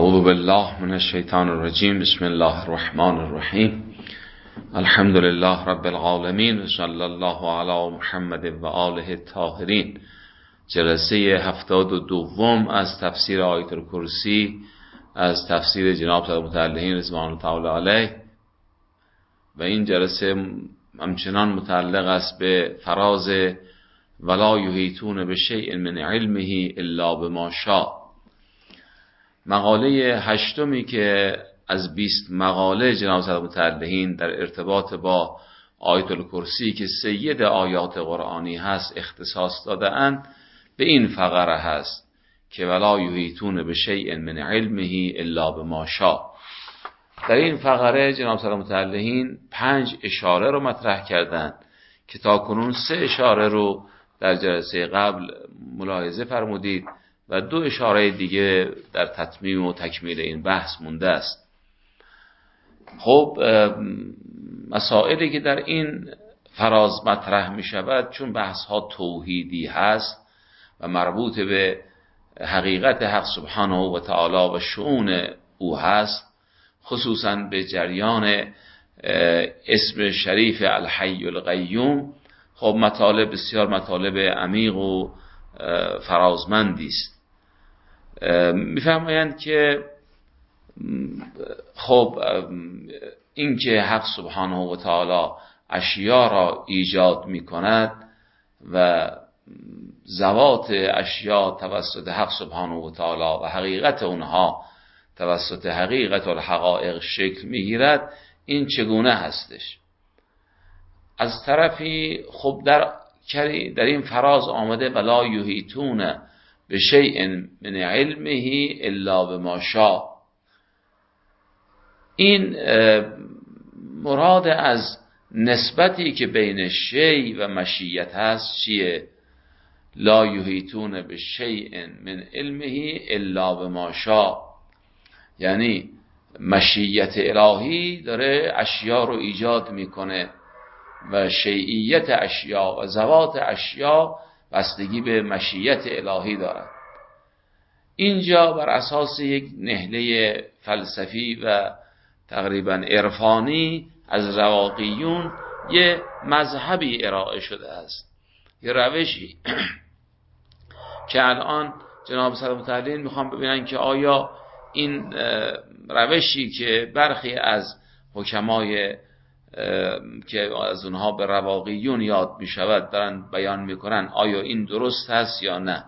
اعوذ بالله من الشیطان الرجیم. بسم الله الرحمن الرحیم. الحمد لله رب العالمین و صلی الله علی محمد و آله الطاهرین. جلسه 72 از تفسیر آیت الکرسی از تفسیر جناب صاحب متعلقین رضوان الله تعالی علیه، و این جلسه همچنان متعلق است به فراز ولا یحیطون بشیء من علمه الا بما شاء. مقاله 8 که از 20 مقاله جناب صاحب متعلقین در ارتباط با آیت الکرسی که سید آیات قرآنی هست اختصاص داده اند به این فقره هست که ولا یحیطون بشیء من علمه الا بما شاء. در این فقره جناب صاحب متعلقین 5 اشاره رو مطرح کردند که تا کنون 3 اشاره رو در جلسه قبل ملاحظه فرمودید و 2 اشاره دیگه در تتمیم و تکمیل این بحث مونده است. خب مسائلی که در این فراز مطرح می شود چون بحث ها توحیدی هست و مربوط به حقیقت حق سبحانه و تعالی و شؤون او هست، خصوصا به جریان اسم شریف الحی القیوم، خب مطالب بسیار مطالب عمیق و فرازمندی است. میفرمایند که خب این که حق سبحانه و تعالی اشیا را ایجاد می کند و ذوات اشیا توسط حق سبحانه و تعالی و حقیقت اونها توسط حقیقت الحقایق شکل میگیرد، این چگونه هستش؟ از طرفی خب در این فراز آمده ولا یحیطون بشیء من علمه الا بما شاء. این مراد از نسبتی که بین شیء و مشیت هست چیه؟ لا یحیطون بشیء من علمه الا بما شاء، یعنی مشیت الهی داره اشیا رو ایجاد میکنه و شیعیت اشیا و ذوات اشیا بستگی به مشیت الهی دارد. اینجا بر اساس یک نهله فلسفی و تقریبا عرفانی از رواقیون یه مذهبی ارائه شده است، یه روشی که الان جناب صاحب متعلقین میخوام ببینن که آیا این روشی که برخی از حکمای که از اونها به رواقیون یاد می شود دارن بیان میکنن آیا این درست هست یا نه.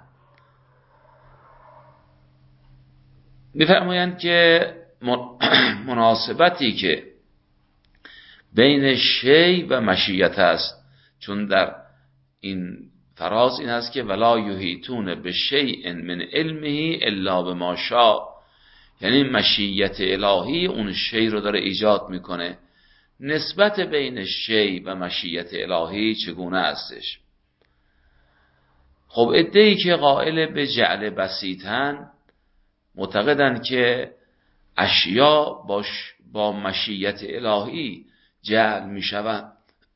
میفرمایند که مناسبتی که بین شیء و مشیت است، چون در این فراز این است که ولا یحیطون بشیء من علمه الا بما شاء، یعنی مشیت الهی اون شیء رو داره ایجاد میکنه. نسبت بین شیء و مشیت الهی چگونه استش؟ خب عده‌ای که قائل به جعل بسیطن معتقدند که اشیا با مشیت الهی جعل میشوند.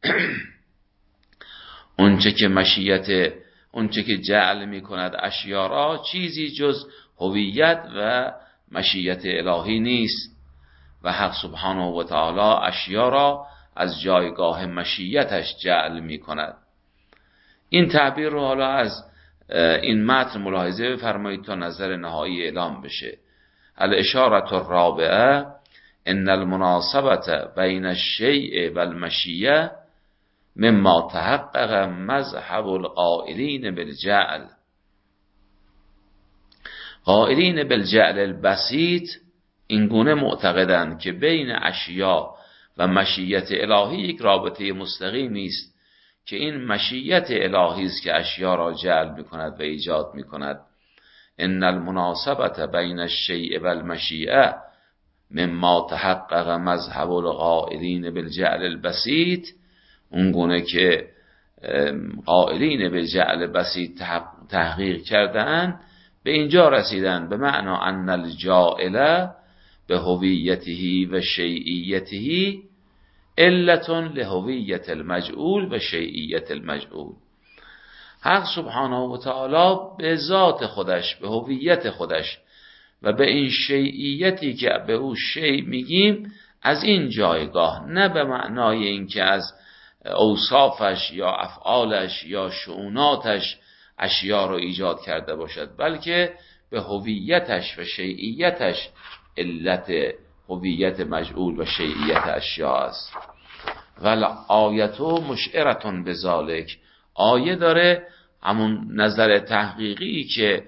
اونچه که جعل میکند اشیا را چیزی جز هویت و مشیت الهی نیست و حق سبحانه و تعالی اشیا را از جایگاه مشیتش جعل می کند. این تعبیر رو حالا از این متن ملاحظه بفرمایید تا نظر نهایی اعلام بشه. الاشارة الرابعه ان المناسبة بین الشیء و المشیه مما تحقق مذهب القائلین بالجعل. قائلین بالجعل البسیط این گونه معتقدند که بین اشیا و مشیت الهی یک رابطه مستقیمی است که این مشیت الهی است که اشیا را جعل میکند و ایجاد میکند. ان المناسبة بین الشیء و المشیئه مما تحقق مذهب القائلین بالجعل البسیط، اون گونه که قائلین بالجعل بسیط تحقیق کردن به اینجا رسیدن به معنا ان الجاعل به هویته و شیعیته علت لهویت المجعول و شیعیت المجعول. حق سبحانه و تعالی به ذات خودش، به هویت خودش و به این شیعیتی که به او شیع میگیم از این جایگاه، نه به معنای اینکه از اوصافش یا افعالش یا شؤوناتش اشیا رو ایجاد کرده باشد، بلکه به هویتش و شیعیتش علت هویت مجعول و شیعیت اشیا است. ول آیتو مشعرتون بذالک، آیه داره همون نظر تحقیقی که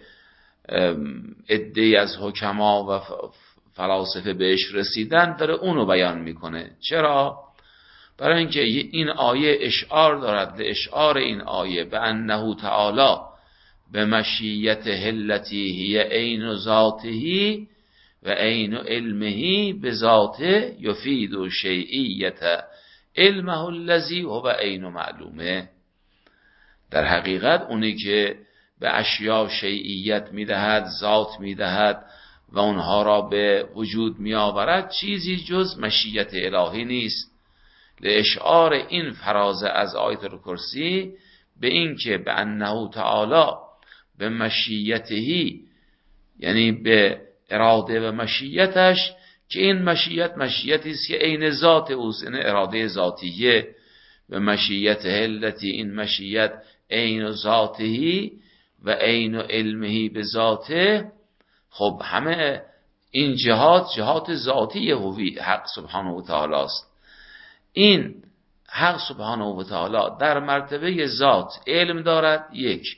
عده‌ای از حکما و فلاسفه بهش رسیدن داره اونو بیان میکنه. چرا؟ برای اینکه این آیه اشعار دارد، اشعار این آیه به انه تعالی به مشیت هلتی هی عین ذاته و عین علمه به ذاته یفید و شیعیت علمه الذی هو عین معلومه. در حقیقت اونی که به اشیا شیعیت میدهد، ذات میدهد و اونها را به وجود میآورد چیزی جز مشیت الهی نیست. لاشعار این فرازه از آیت الکرسی به این که به انه تعالی به مشیتهی، یعنی به اراده و مشیتش، که این مشیتی است که عین ذات اوست، این اراده ذاتیه. به مشیت هلتی، این مشیت عین ذاتهی و عین علمهی به ذاته. خب همه این جهات ذاتی حق سبحانه و تعالی است. این حق سبحانه و تعالی در مرتبه ذات علم دارد، یک،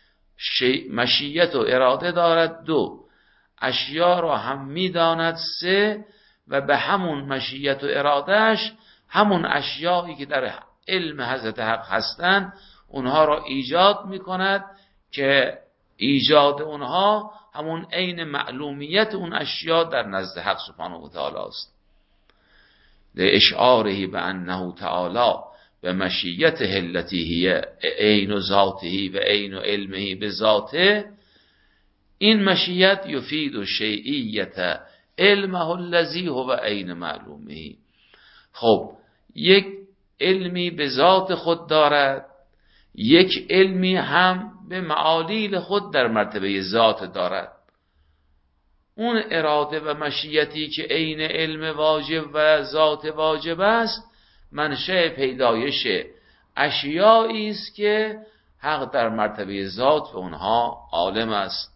مشیت و اراده دارد، دو، اشیا را هم میداند، سه، و به همون مشیت و ارادهش همون اشیایی که در علم حضرت حق هستند اونها را ایجاد میکند که ایجاد اونها همون عین معلومیت اون اشیا در نزد حق سبحانه و تعالی است. لاشعاره به انه تعالی به مشیت هلتی هی عین ذاته و عین علمه به ذاته، این مشیت یفید و شیعیت علمه الذی هو عین معلومه. خب یک علمی به ذات خود دارد، یک علمی هم به معالیل خود در مرتبه ذات دارد. اون اراده و مشیتی که عین علم واجب و ذات واجب است منشأ پیدایش اشیایی است که حق در مرتبه ذات و اونها عالم است.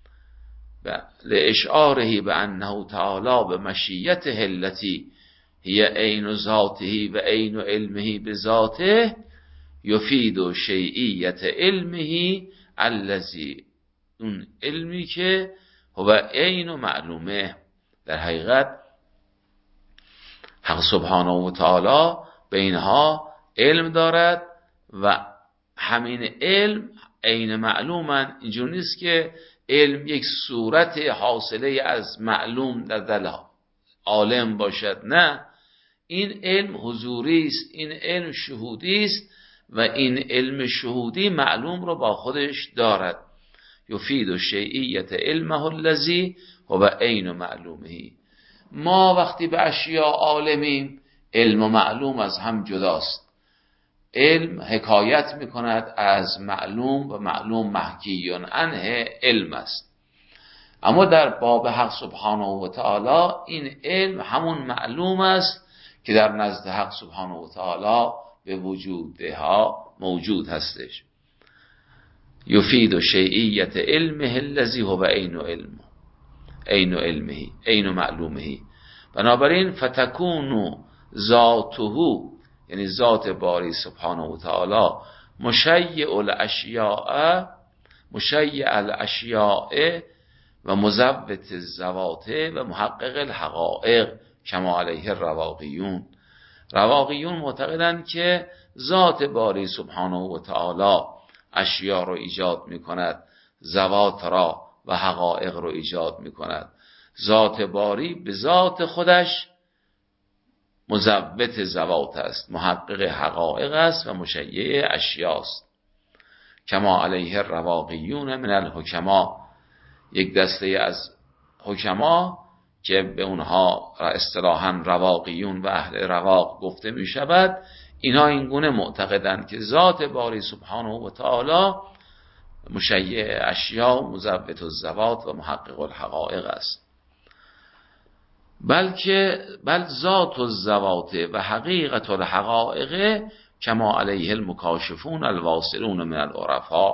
لاشعاره به انه تعالی به مشیت هلتی هی عین ذاته و عین علمه به ذاته یفید و شیعیت علمه الذی، اون علمی که هو عین و معلومه. در حقیقت حق سبحانه و تعالی به اینها علم دارد و همین علم عین معلومن. اینجور نیست که علم یک صورت حاصله از معلوم در دل عالم باشد، نه، این علم حضوری است، این علم شهودی است و این علم شهودی معلوم رو با خودش دارد. یفید و شیعیت علمه الذی هو عین معلومه. ما وقتی به اشیا عالمیم، علم و معلوم از هم جداست. علم حکایت میکند از معلوم و معلوم محکی عنه علم است. اما در باب حق سبحانه و تعالی این علم همون معلوم است که در نزد حق سبحانه و تعالی به وجودها موجود هستش. یفید و شیعیت علمه الذی هو عین علمه عین معلومه. بنابراین فتکون ذاته، یعنی ذات باری سبحانه و تعالی مشیع الاشیاء و مزوت الذوات و محقق الحقائق کما علیه الرواقیون. رواقیون معتقدند که ذات باری سبحانه و تعالی اشیا رو ایجاد می کند، ذوات را و حقائق رو ایجاد می کند. ذات باری به ذات خودش مزوت ذوات است، محقق حقائق است و مشیع اشیاست. کما علیه الرواقیون من الحکما، یک دسته از حکما که به اونها اصطلاحاً رواقیون و اهل رواق گفته می شود، اینها این گونه معتقدند که ذات باری سبحانه و تعالی مشیع اشیا، مزوت الزوات و محقق الحقایق است. بل ذات الزوات و حقیقت الحقایق کما علیه المکاشفون الواصلون من العرفاء.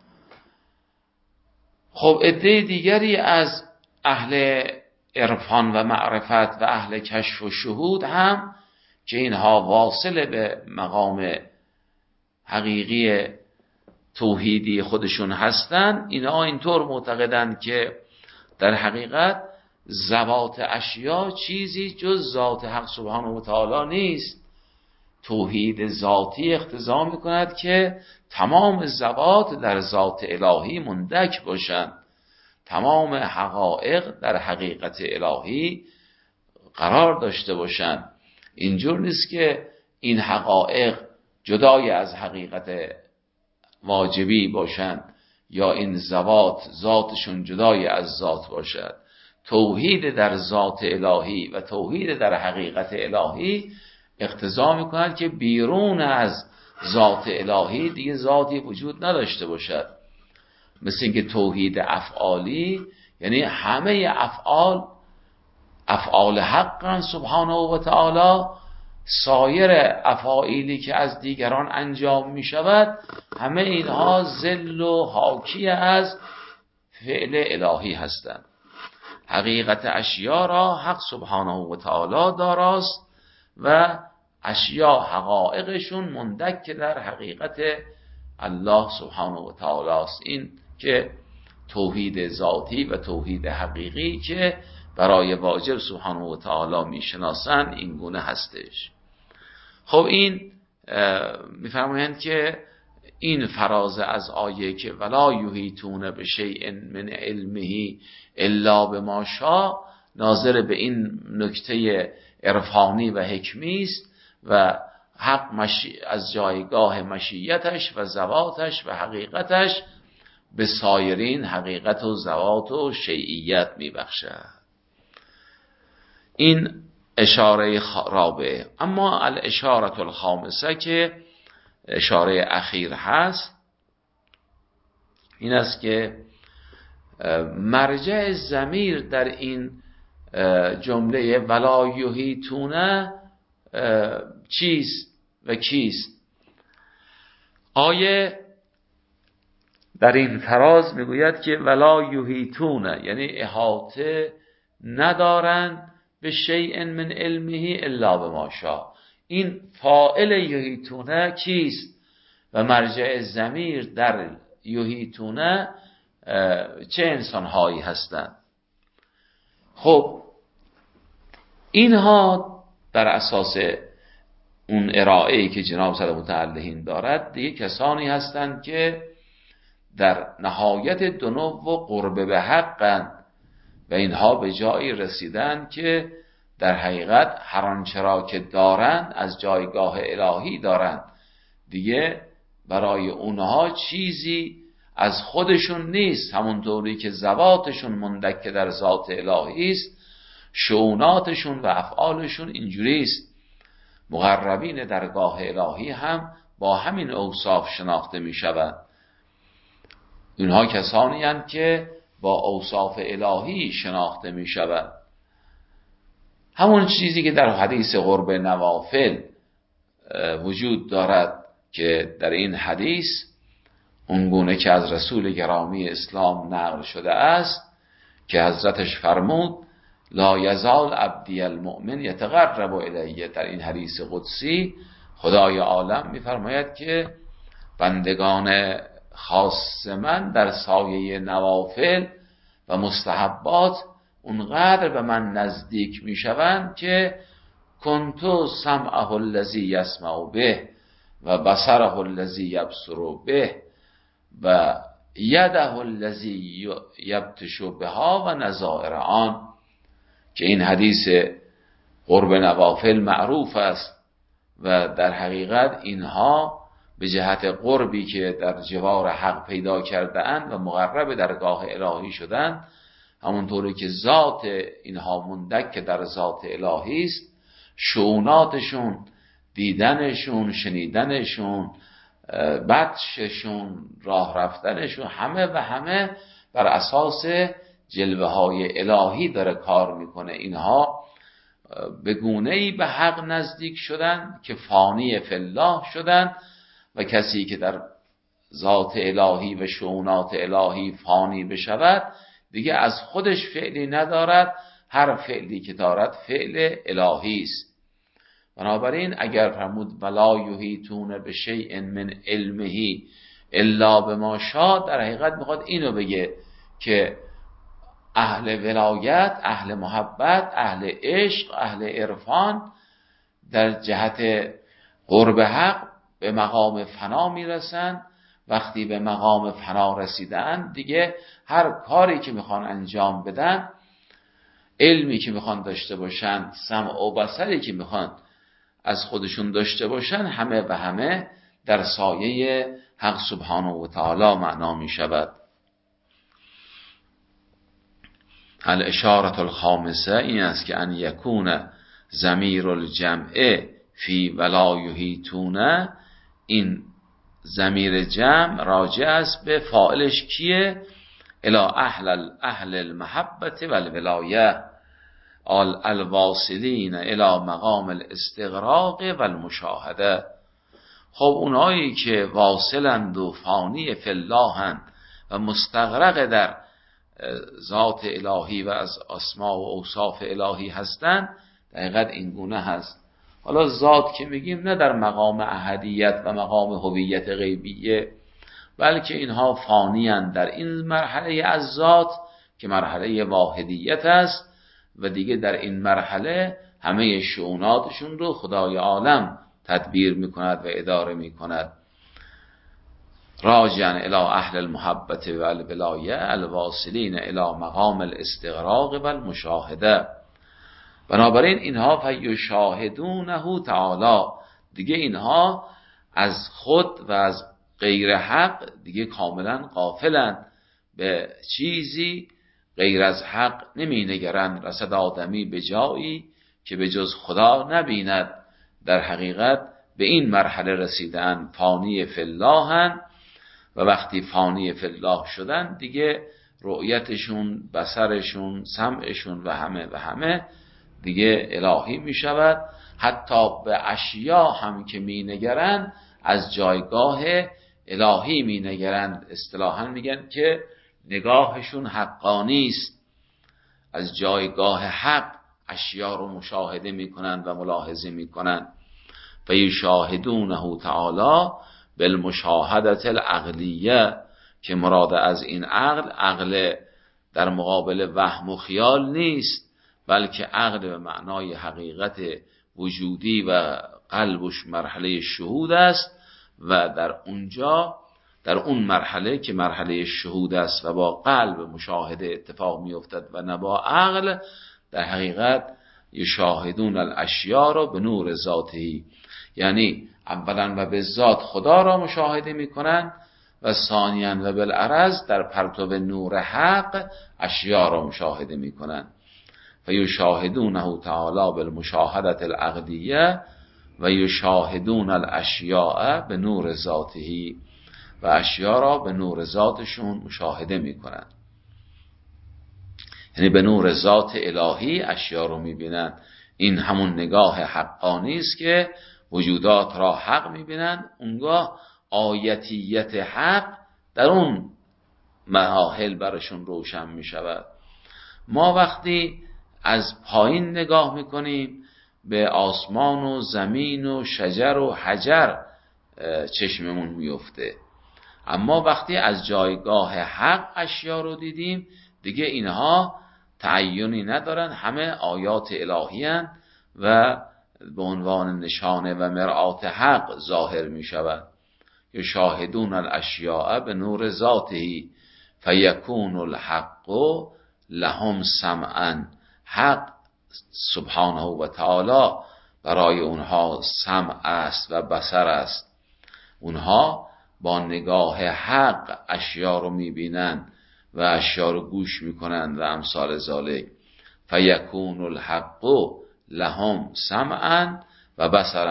خب عده دیگری از اهل عرفان و معرفت و اهل کشف و شهود هم که اینها واصل به مقام حقیقی توحیدی خودشون هستن، اینها اینطور معتقدند که در حقیقت ذوات اشیا چیزی جز ذات حق سبحانه و تعالی نیست. توحید ذاتی اقتضا میکند که تمام ذوات در ذات الهی مندک باشند، تمام حقایق در حقیقت الهی قرار داشته باشند. اینجور نیست که این حقایق جدای از حقیقت واجبی باشند یا این ذاتشون جدای از ذات باشد. توحید در ذات الهی و توحید در حقیقت الهی اقتضا میکند که بیرون از ذات الهی دیگه ذاتی وجود نداشته باشد. مثل اینکه توحید افعالی یعنی همه افعال حقا سبحانه و تعالی، سایر افعالی که از دیگران انجام می شود همه اینها ذل و حاکی از فعل الهی هستند. حقیقت اشیا را حق سبحانه و تعالی داراست و اشیا حقایقشون مندک در حقیقت الله سبحانه و تعالی است. این که توحید ذاتی و توحید حقیقی که برای واجب سبحانه و تعالی میشناسن این گونه هستش. خب این میفرمایند که این فراز از آیه که ولا یحیطون بشیء من علمه الا بما شاء ناظر به این نکته عرفانی و حکمی است و حق از جایگاه مشیتش و ذواتش و حقیقتش به سایرین حقیقت و ذوات و شیعیت میبخشد. این اشاره رابعه. اما الاشاره الخامسه که اشاره اخیر هست این است که مرجع ضمیر در این جمله ولا یحیطون چیست و کیست؟ آیه در این فراز میگوید که ولا یحیطون یعنی احاطه ندارند به شیء من علمه الا بما شاء. این فاعل یحیطون کیست و مرجع ضمیر در یحیطون چه انسانهایی هستند؟ خب اینها بر اساس اون ارائه‌ای که جناب صدر متعلهین دارد دیگه کسانی هستند که در نهایت دنو و قرب به حقند و اینها به جایی رسیدن که در حقیقت هر آنچه را که دارند از جایگاه الهی دارند، دیگه برای اونها چیزی از خودشون نیست، همونطوری که ذواتشون مندک در ذات الهی است شؤوناتشون و افعالشون اینجوری است. مقربین درگاه الهی هم با همین اوصاف شناخته می شوند. اونها کسانی هستند که با اوصاف الهی شناخته می شوند. همون چیزی که در حدیث قرب نوافل وجود دارد که در این حدیث اونگونه که از رسول گرامی اسلام نقل شده است که حضرتش فرمود لا یزال عبدی المؤمن یتقرب الیه. در این حدیث قدسی خدای عالم میفرماید که بندگان خاص من در سایه نوافل و مستحبات اونقدر به من نزدیک میشوند که کنتو سمعه الذی یسمع به و بصره الذی یبصر به و یده الذی یبطش بها و نظائر آن. که این حدیث قرب نوافل معروف است و در حقیقت اینها به جهت قربی که در جوار حق پیدا کرده اند و مقرب درگاه الهی شدند، همونطوری که ذات اینها مندک در ذات الهی است، شؤوناتشون، دیدنشون، شنیدنشون، بطششون، راه رفتنشون، همه و همه بر اساس جلوه های الهی داره کار میکنه. اینها به گونه‌ای به حق نزدیک شدن که فانی فی الله شدن و کسی که در ذات الهی و شؤونات الهی فانی بشود دیگه از خودش فعلی ندارد، هر فعلی که دارد فعل الهی است. بنابراین اگر فرمود ولا یحیطون بشیء من علمه الا بما شاء، در حقیقت میخواد اینو بگه که اهل ولایت، اهل محبت، اهل عشق، اهل عرفان در جهت قرب حق به مقام فنا میرسن. وقتی به مقام فنا رسیدن دیگه هر کاری که میخوان انجام بدن، علمی که میخوان داشته باشن، سمع و بصری که میخوان از خودشون داشته باشن، همه و همه در سایه حق سبحانه و تعالی معنا میشود. الاشاره الخامسه این است که ان یکون ضمیر الجمع فی ولا یحیطون، این ضمیر جمع راجع است به فاعلش کیه؟ الی اهل المحبت و الولایه الواصلین الی مقام الاستغراق و المشاهده. خب اونایی که واصلند و فانی فی اللهند و مستغرق در ذات الهی و از اسماء و اوصاف الهی هستند، دقیقاً این گونه هست. حالا ذات که میگیم نه در مقام احدیت و مقام هویت غیبیه، بلکه اینها فانی اند در این مرحله از ذات که مرحله واحدیت است و دیگه در این مرحله همه شؤوناتشون رو خدای عالم تدبیر میکند و اداره میکند. راجعا الی اهل المحبت و الولایه الواصلین الی مقام الاستغراق و المشاهده. بنابراین اینها فیشاهدونه تعالی، دیگه اینها از خود و از غیر حق دیگه کاملا غافلند، به چیزی غیر از حق نمی نگرند. رسد آدمی به جایی که به جز خدا نبیند. در حقیقت به این مرحله رسیدن، فانی فی اللهن، و وقتی فانی فی الله شدن دیگه رؤیتشون، بصرشون، سمعشون و همه دیگه الهی می شود. حتی به اشیا هم که می نگرند از جایگاه الهی می نگرند. اصطلاحاً میگن که نگاهشون حقانی است، از جایگاه حق اشیا رو مشاهده می کنند و ملاحظه می کنند. فیشاهدونه تعالی بالمشاهدت العقلیه، که مراد از این عقل در مقابل وهم و خیال نیست، بلکه عقل به معنای حقیقت وجودی و قلبش مرحله شهود است و در اون مرحله که مرحله شهود است و با قلب مشاهده اتفاق می افتد و نه با عقل، در حقیقت یشاهدون الاشیاء را به نور ذاتی، یعنی اولا و به ذات خدا را مشاهده می کنند و ثانیاً و بالعرض در پرتو نور حق اشیاء را مشاهده می کنند. فیشاهدونه تعالی بالمشاهدت العقلیه و یشاهدون الاشیاء به نور ذاته، و اشیاء را به نور ذاتشون مشاهده می کنند. یعنی به نور ذات الهی اشیاء رو می بینند. این همون نگاه حقانی است که وجودات را حق می بینند. اونگاه آیتیت حق در اون مراحل برشون روشن می شود. ما وقتی از پایین نگاه می کنیم به آسمان و زمین و شجر و حجر چشممون می افته، اما وقتی از جایگاه حق اشیا رو دیدیم دیگه اینها تعینی ندارن، همه آیات الهی هستند و به عنوان نشانه و مرآت حق ظاهر می شود. یشاهدون الاشیاء به نور ذاته فیکون الحق لهم سمعا، حق سبحانه و تعالی برای اونها سمع است و بصر است. اونها با نگاه حق اشیا رو میبینند و اشیا رو گوش میکنند و امثال ذالک. فیکون الحق لهم سمعا و بصرا،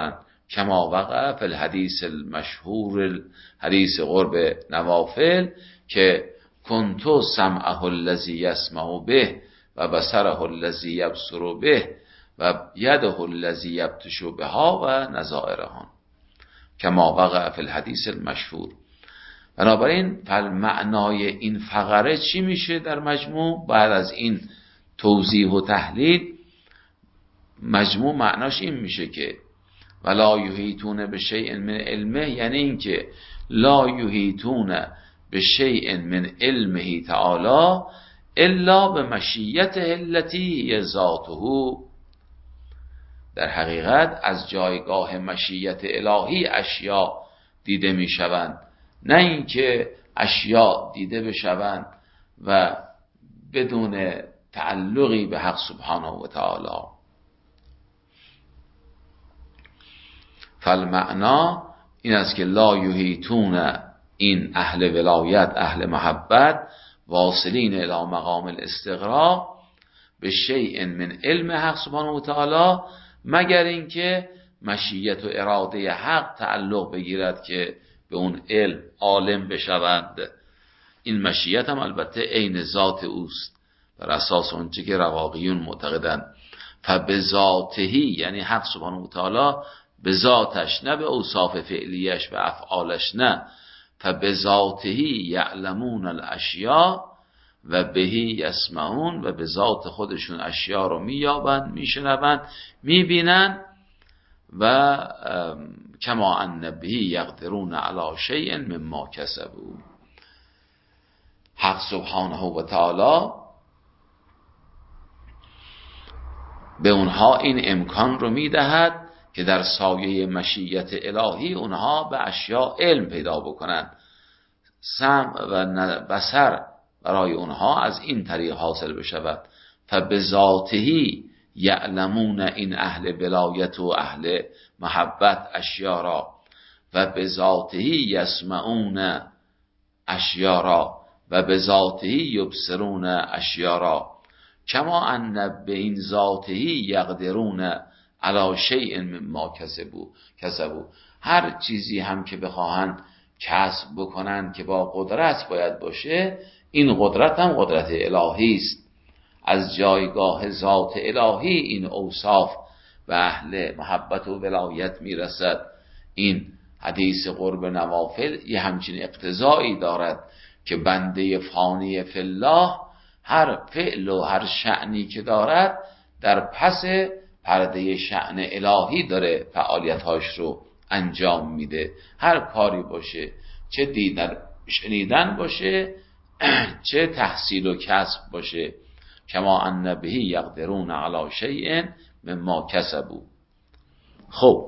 کما وقع فی الحدیث المشهور، حدیث قرب نوافل، که کنتو سمعه الذی یسمع به و بصره الذی یبصر به و یده الذی یبطش بها و نظائرها، کما وقع فی الحدیث المشهور. بنابراین معنای این فقره چی میشه در مجموع؟ بعد از این توضیح و تحلیل، مجموع معناش این میشه که ولا یحیطون بشیء من علمه، یعنی این که لا یحیطون بشیء من علمه تعالی الا بمشیته التي ذاته. در حقیقت از جایگاه مشیت الهی اشیا دیده میشوند، نه اینکه اشیا دیده بشوند و بدون تعلقی به حق سبحانه و تعالی. فالمعنا این است که لا یحیطون، این اهل ولایت، اهل محبت، واصلین الی مقام الاستغراق به شیء من علم حق سبحانه و تعالی، مگر اینکه مشیت و اراده حق تعلق بگیرد که به اون علم عالم بشوند. این مشیت هم البته عین ذات اوست، بر اساس اونچه که رواقیون معتقدند. فبذاتهی، یعنی حق سبحانه و تعالی به ذاتش، نه به اوصاف فعلیش و افعالش، نه. فبذاتهی یعلمون الاشیاء و بهی یسمعون، و به ذات خودشون اشیا رو مییابند، میشنوند، میبینند. و کما ان بهی یقدرون علی شیء مما کسبوا. حق سبحانه و تعالی به اونها این امکان رو میدهد که در سایه مشیت الهی اونها به اشیاء علم پیدا بکنند. سمع و بصر برای اونها از این طریق حاصل بشود. فبذاتهی یعلمون، این اهل ولایت و اهل محبت اشیا را، و بذاتهی یسمعون اشیا را، و بذاتهی یبصرون اشیا را، کما ان به این ذاتهی یقدرون علی شیء مما کسبوا. هر چیزی هم که بخواهند کسب بکنند که با قدرت باید باشه، این قدرت هم قدرت الهی است. از جایگاه ذات الهی این اوصاف به اهل محبت و ولایت میرسد. این حدیث قرب نوافل یه همچین اقتضایی دارد که بنده فانی فی الله هر فعل و هر شأنی که دارد در پس پرده شأن الهی داره فعالیت‌هاش رو انجام میده. هر کاری باشه، چه دیدن شنیدن باشه، چه تحصیل و کسب باشه. کما ان بهی یقدرون علی شیء مما کسبوا. خب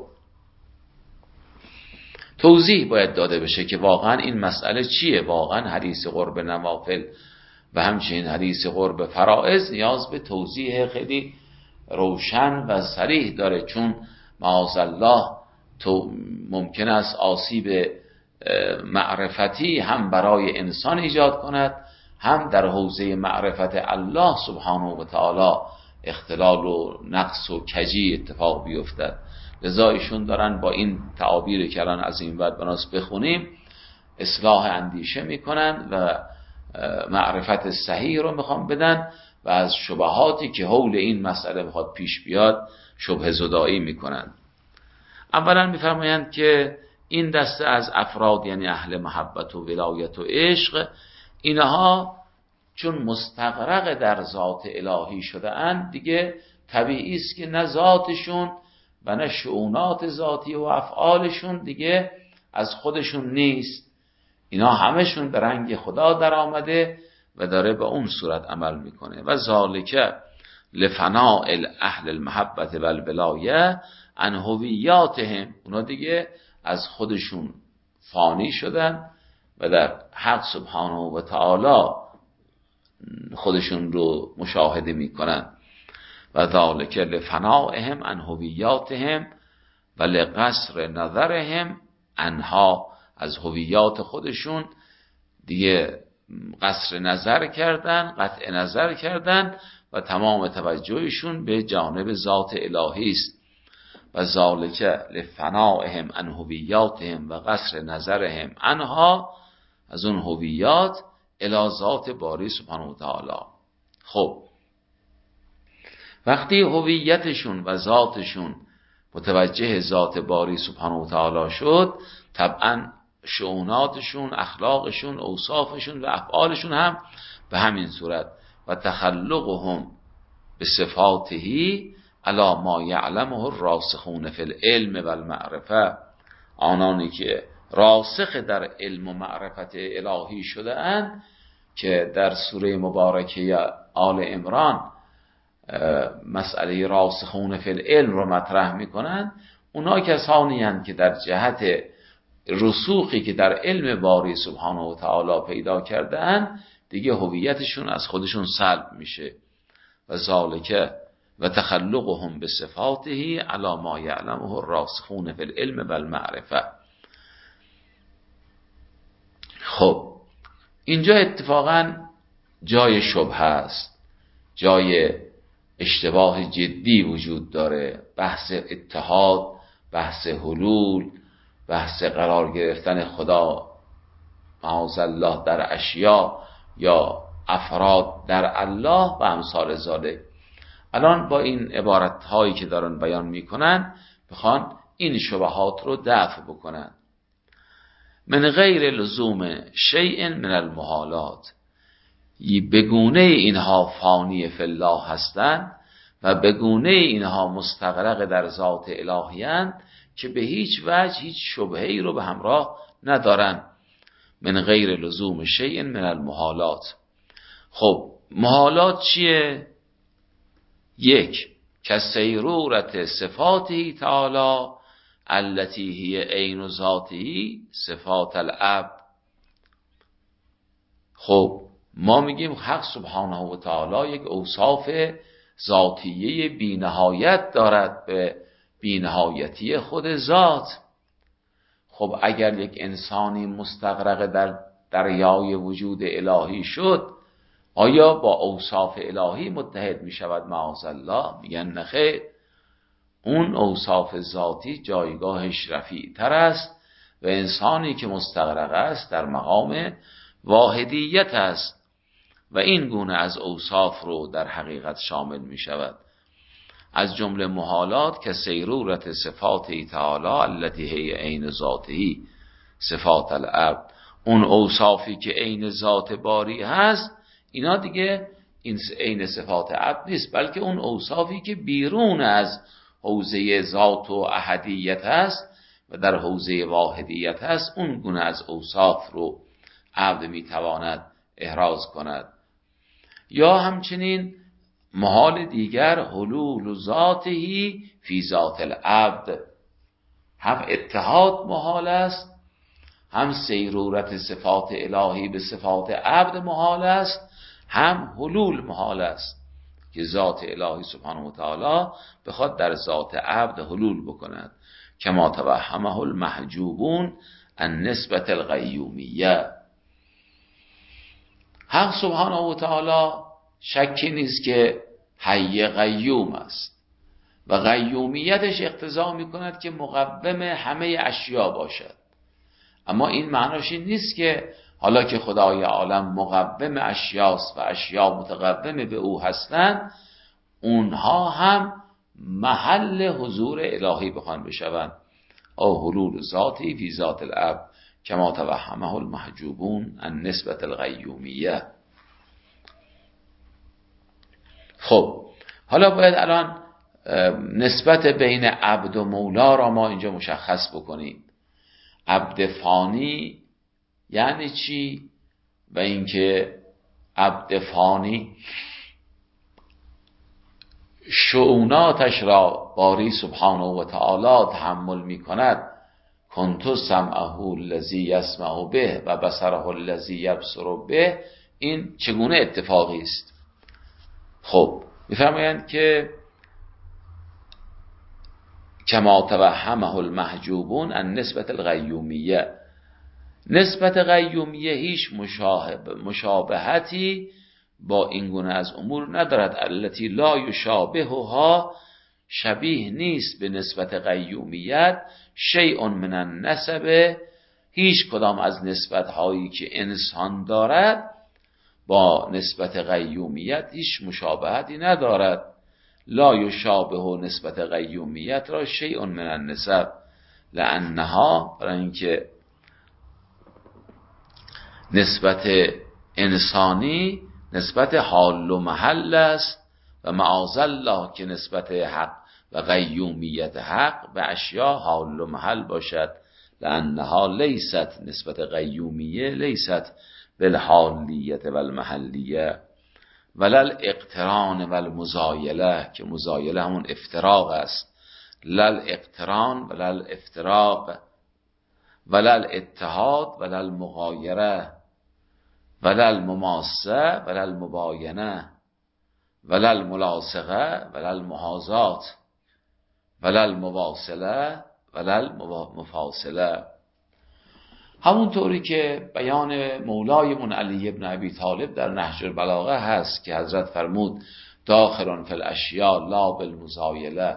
توضیح باید داده بشه که واقعا این مسئله چیه. واقعا حدیث قرب نوافل و همچنین حدیث قرب فرائض نیاز به توضیح خیلی روشن و صریح داره، چون معاذالله ممکن است آسیب معرفتی هم برای انسان ایجاد کند، هم در حوزه معرفت الله سبحانه و تعالی اختلال و نقص و کجی اتفاق بیفتد. لذا ایشون دارن با این تعابیر که الان از این بعد بناس بخونیم اصلاح اندیشه میکنن و معرفت صحیح رو میخوان بدن و از شبهاتی که حول این مسئله میخواد پیش بیاد شبهه زدایی میکنن. اولا میفرمایند که این دسته از افراد، یعنی اهل محبت و ولایت و عشق، اینها چون مستغرق در ذات الهی شده اند، دیگه طبیعی است که نه ذاتشون و نه شؤونات ذاتی و افعالشون دیگه از خودشون نیست. اینا همشون به رنگ خدا در آمده و داره به اون صورت عمل میکنه. و ذالک لفناء اهل المحبت و الولایه عن هویاتهم، اونا دیگه از خودشون فانی شدن و در حق سبحانه و تعالی خودشون رو مشاهده میکنن. و ذالک لفنائهم عن هویاتهم و لقصر نظرهم عنها، از هویات خودشون دیگه قصر نظر کردن، قطع نظر کردن و تمام توجهشون به جانب ذات الهی است. و ذالک لفنائهم عن هویاتهم و قصر نظرهم عنها، از اون هویات الی ذات باری سبحانه و تعالی. خب وقتی هویتشون و ذاتشون متوجه ذات باری سبحانه و تعالی شد، طبعا شؤوناتشون، اخلاقشون، اوصافشون و افعالشون هم به همین صورت. و تخلقهم به صفاتهی علی ما یعلمه الراسخون فی العلم و المعرفه، آنانی که راسخ در علم و معرفت الهی شده اند، که در سوره مبارکه آل عمران مسئله راسخون فی العلم رو مطرح میکنن. اونا کسانی هستند که در جهت رسوخی که در علم باری سبحانه و تعالی پیدا کردن، دیگه هویتشون از خودشون سلب میشه. و ذالک و تخلقهم به صفاته علی ما یعلمه الراسخون فی العلم و المعرفه. خب اینجا اتفاقا جای شبهه است، جای اشتباه جدی وجود داره. بحث اتحاد، بحث حلول، بحث قرار گرفتن خدا معاذالله در اشیا یا افراد در الله و امثال ذالک. الان با این عبارت هایی که دارن بیان میکنن بخوان این شبهات رو دفع بکنن. من غیر لزوم شیء من المحالات، بگونه اینها فانی فی الله هستند و بگونه اینها مستغرق در ذات الهی اند که به هیچ وجه هیچ شبهه‌ای رو به همراه ندارن. من غیر لزوم شیء من المحالات. خب محالات چیه؟ یک، کسیرورت صفاته تعالی التي هی عین ذاته صفات العبد. خب ما میگیم حق سبحانه و تعالی یک اوصاف ذاتیه بی نهایت دارد به بی نهایتی خود ذات. خب اگر یک انسانی مستغرق در دریای وجود الهی شد، آیا با اوصاف الهی متحد می شود؟ معاذالله. میگن نخیر، اون اوصاف ذاتی جایگاهش رفیع تر است و انسانی که مستغرق است در مقام واحدیت است و این گونه از اوصاف رو در حقیقت شامل می شود. از جمله محالات که سیرورت صفات تعالی التي هی عین ذاته صفات العبد، اون اوصافی که عین ذات باری هست، اینا دیگه این عین صفات عبد نیست، بلکه اون اوصافی که بیرون از حوزه ذات و احدیت هست و در حوزه واحدیت هست، اون گونه از اوصاف رو عبد میتواند احراز کند. یا همچنین محال دیگر حلول ذاته فی ذات العبد، هم اتحاد محال است، هم سیرورت صفات الهی به صفات عبد محال است، هم حلول محال است که ذات الهی سبحانه و تعالی بخواد در ذات عبد حلول بکند. کما توهمه المحجوبون عن نسبت القیومیه. حق سبحانه و تعالی شکی نیست که حی قیوم است و قیومیتش اقتضا میکند که مقوم همه اشیا باشد. اما این معناش این نیست که حالا که خدای عالم مقوم اشیاست و اشیا متقوم به او هستند، اونها هم محل حضور الهی بخوان بشوند. او حلول ذاتی فی ذات العبد کما توهمه المحجوبون عن نسبت القیومیه. خب حالا باید الان نسبت بین عبد و مولا را ما اینجا مشخص بکنیم. عبد فانی یعنی چی؟ و اینکه عبد فانی شؤوناتش را باری سبحانه و تعالی تحمل می کند. کنت سمعه الذی یسمع به و بصره الذی یبصر به. این چگونه اتفاقی است؟ خب میفرمایند که کما توهمه المحجوبون عن نسبت القیومیه. نسبت قیومیه هیچ مشابهتی با این گونه از امور ندارد. التي لا یشابهها شبیه نیست به نسبت قیومیت شیء من النسب، هیچ کدام از نسبت هایی که انسان دارد با نسبت قیومیت هیچ مشابهتی ندارد. لا یشابه نسبت قیومیت را شیء من النسب لانها، برای اینکه نسبت انسانی نسبت حال و محل است و معاذالله که نسبت حق و قیومیت حق به اشیاء حال و محل باشد. لانها لیست، نسبت قیومیه لیست بالحالیت و المحلیه ولل اقتران و المزایله، که مزایله همون افتراق است. لل اقتران ولل افتراق ولل اتحاد ولل مغایره ولل مماسه ولل مباینه ولل ملاصقه ولل محاذات ولل مواصله ولل مفاصله. همونطوری که بیان مولایمون علی ابن ابی طالب در نهج البلاغه هست که حضرت فرمود داخل فی الاشیاء لا بالمزایله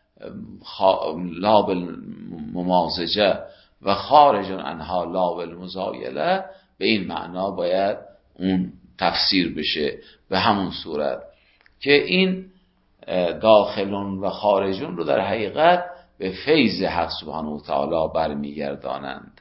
لا بالممازجه و خارج عنها لا بالمزایله، به این معنا باید اون تفسیر بشه به همون صورت که این داخلون و خارجون رو در حقیقت به فیض حق سبحانه و تعالی برمیگردانند.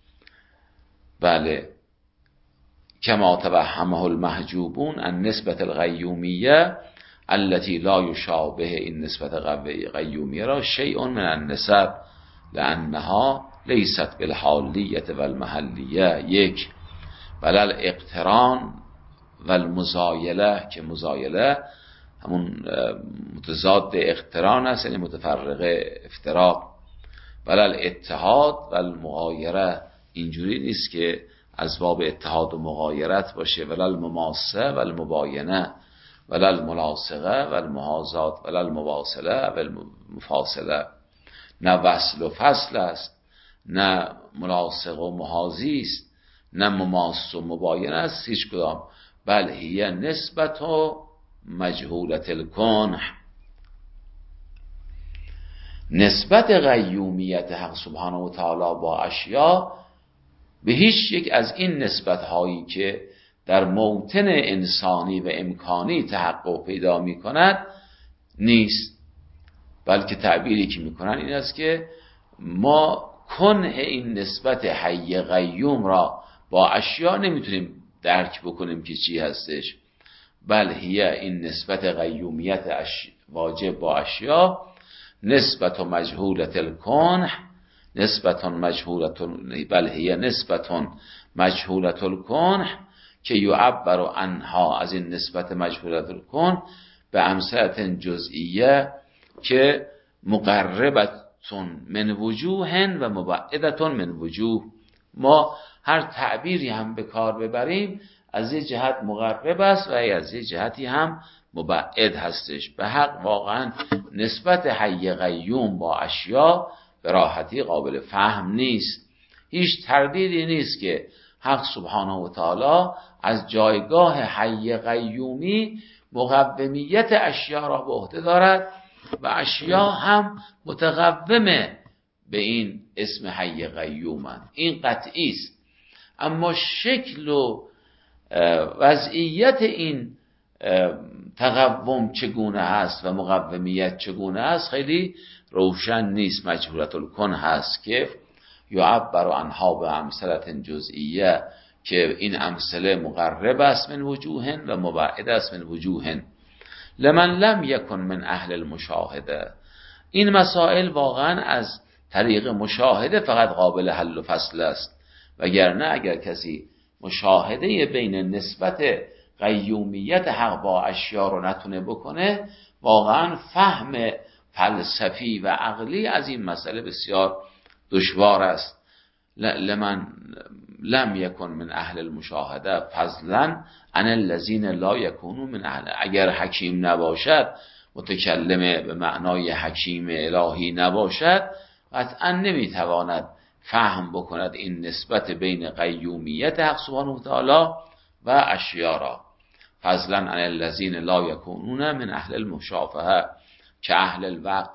بله، کما توهمه المحجوبون ان نسبت القیومیه التي لا یشابه، این نسبت قیومیه را شیء من النسب لانها لیست بالحالیت و المحلیه. یک، بل اقتران و المزایله، که مزایله همون متضاد اقتران است، یعنی متفرقه افتراق. بل اتحاد و المغایره، اینجوری نیست که از باب اتحاد و مغایرت باشه. ولل المماسه و المباینه ولل الملاصقه و المحاذات ولل المواصله و المفاصله. نه وصل و فصل است، نه ملاصق و محاذی است، نه مماس و مباینه است، هیچ کدام. بل هی نسبت و مجهولت الکنه، نسبت قیومیت حق سبحانه و تعالی با اشیاء به هیچ یک از این نسبت هایی که در موطن انسانی و امکانی تحقق پیدا می کند نیست، بلکه تعبیری که می کنند این است که ما کنه این نسبت حی قیوم را با اشیاء نمیتونیم درک بکنیم که چی هستش. بل هی این نسبت قیومیت واجب با اشیاء نسبت مجهولت الکنه، نسبت مجهولت، بل هی نسبت مجهولت الکنه که یعبر عنها، از این نسبت مجهولت الکن به امثلت جزئیه که مقربتون من وجوه و مبعدتون من وجوه. ما هر تعبیری هم به کار ببریم از یه جهت مقرب است و از یه جهتی هم مبعد هستش. به حق واقعا نسبت حی قیوم با اشیاء به راحتی قابل فهم نیست. هیچ تردیدی نیست که حق سبحانه و تعالی از جایگاه حی قیومی مقومیت اشیاء را به عهده دارد و اشیاء هم متقومه به این اسم حی قیومند، این قطعی است. اما شکل و وضعیت این تقوم چگونه هست و مقومیت چگونه هست خیلی روشن نیست. مجهولت الکن هست که یعبر عنها به امثلت جزئیه، که این امثله مقرب است من وجوه و مبعد است من وجوه. لمن لم یکن من اهل المشاهده، این مسائل واقعا از طریق مشاهده فقط قابل حل و فصل است، وگرنه اگر کسی مشاهده بین نسبت قیومیت حق با اشیاء رو نتونه بکنه، واقعا فهم فلسفی و عقلی از این مسئله بسیار دشوار است. لمن لم یکن من اهل المشاهده فضلا عن الذین لا یکونون من اهل، اگر حکیم نباشد، متکلم به معنای حکیم الهی نباشد، قطعا نمیتواند فهم بکند این نسبت بین قیومیت حق سبحانه و تعالی و اشیاء را. فضلا عن الذین لا یکونون من اهل المشافهه که اهل الوقت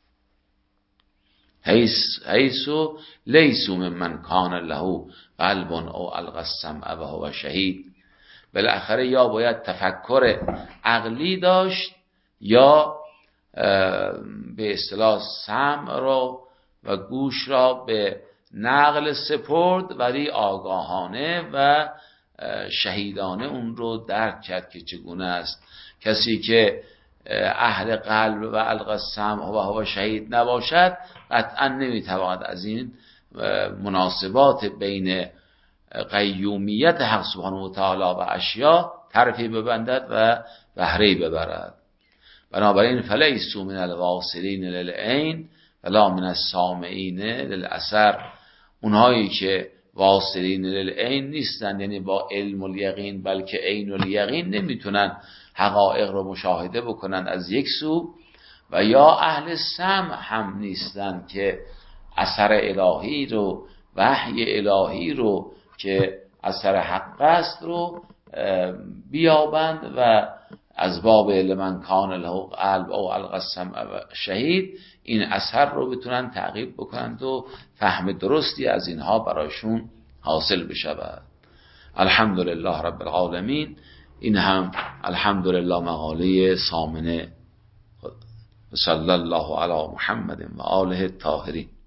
حیثو لیسو ممن کان له قلب او القى السمع و هو شهید. بالاخره یا باید تفکر عقلی داشت یا به اصطلاح سمع را و گوش را به نقل سپرد، ولی آگاهانه و شهیدانه اون رو درک کرد که چگونه است. کسی که اهل قلب و القى السمع و هو شهید نباشد قطعا نمیتواند از این مناسبات بین قیومیت حق سبحانه و تعالی و اشیاء طرفی ببندد و بهره ببرد. بنابراین فلیسوا من الواصلین للعین ولا من السامعین للاثر. اونهایی که واصلین للعین نیستن، یعنی با علم الیقین، بلکه عین الیقین، نمیتونن حقایق رو مشاهده بکنن از یک سو، و یا اهل سمع هم نیستن که اثر الهی رو، وحی الهی رو که اثر حق است رو بیابند و از باب لمن کان له قلب او القى السمع و شهید این اثر رو بتونن تعقیب بکنند و فهم درستی از اینها برایشون حاصل بشود. الحمدلله رب العالمین. این هم الحمدلله مقاله ثامنه. صلی الله علی محمد و آله الطاهرین.